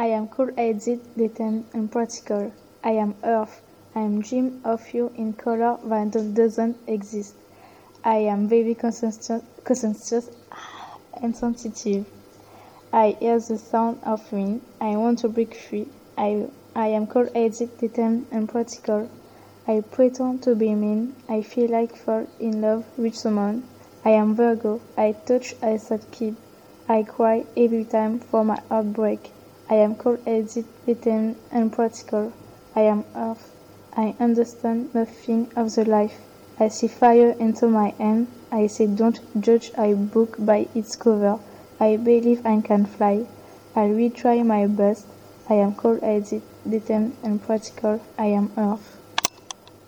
I am cool-headed, determined, and practical. I am Earth. I am dream of you in color that doesn't exist. I am very conscientious and sensitive. I hear the sound of wind. I want to break free. I am cold-headed, determined, and practical. I pretend to be mean. I feel like fall in love with someone. I am Virgo. I touch as a kid. I cry every time for my heartbreak. I am cold-headed, determined, and practical. I am Earth. I understand nothing of the life. I see fire into my hand. I say don't judge a book by its cover. I believe I can fly. I will try my best. I am cold-headed, determined, and practical. I am Earth.